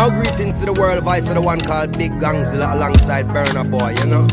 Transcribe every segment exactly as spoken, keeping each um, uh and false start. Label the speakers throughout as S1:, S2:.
S1: Yo, greetings to the world, voice of the one called Big Gangzilla alongside Burna Boy, you know.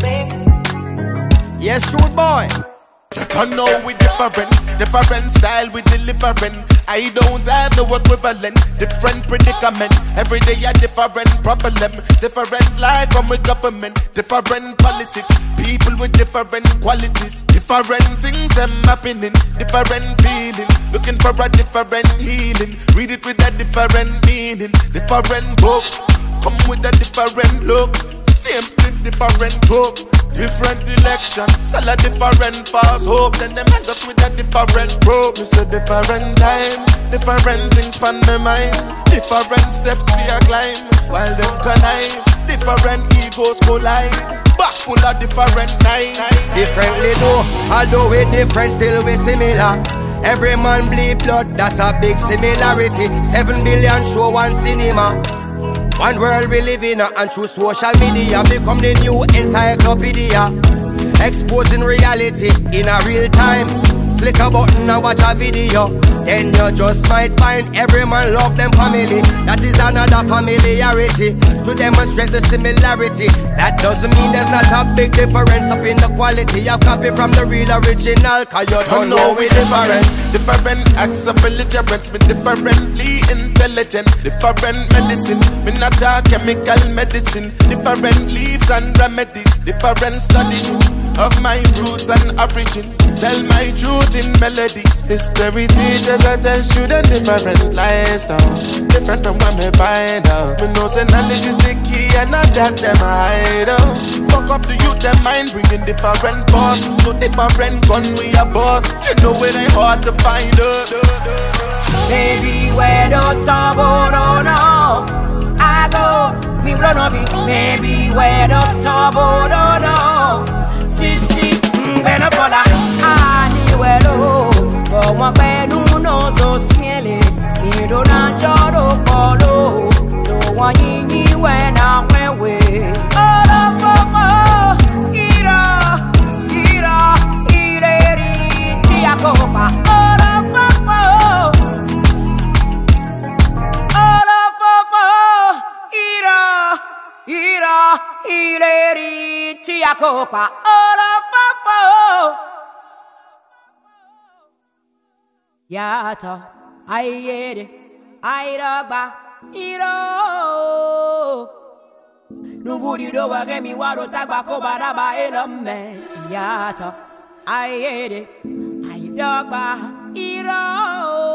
S1: Yes, Rude Boy.
S2: I know we different, different style we delivering. I don't have the equivalent, different predicament. Every day a different problem, different life from a government, different politics, people with different qualities, different things them happening, different feeling, looking for a different healing. Read it with a different meaning, different book, come with a different look. Same split, different group, different election, sell a different false hope. Then them hang us with a different group. It's a different time, different things pan my mind, different steps we a climb. While them connive, different egos collide. Back full of different knives.
S1: Differently though, although we different, still we similar. Every man bleed blood, that's a big similarity. Seven billion show one cinema. One world we live in, and through social media become the new encyclopedia. Exposing reality in a real time. Click a button and watch a video, then you just might find every man love them family. That is another familiarity to demonstrate the similarity. That doesn't mean there's not a big difference up in the quality of copy from the real original. Cause you don't know we different.
S2: Different acts of belligerence, me differently intelligent. Different medicine, me not a chemical medicine. Different leaves and remedies, different studying of my roots and origin. Tell my truth in melodies. History teaches I tell students different lifestyle, different from when me find out. Me know say knowledge is the key and not that them hide out. Fuck up the youth, them mind bringing different force. So different gun we a boss. You know it ain't hard to find us.
S3: Baby, where the trouble don't know I go, me run of it. Baby, where the trouble don't know. Sissy, when I fall I need well, but one bed who knows so silly. You don't know Joro Polo. No one in you when I went away. Oh, oh, oh, Ira, Ira, Ira, Tiakopa. Oh, oh, oh, oh, Ira, Ira, Ira, Tiakopa. Oh, oh, oh. Yato, I yede, I ragba, iro. No woody do a remi wado tagba kobaraba elome. Yato, I yede, I dogba, iro.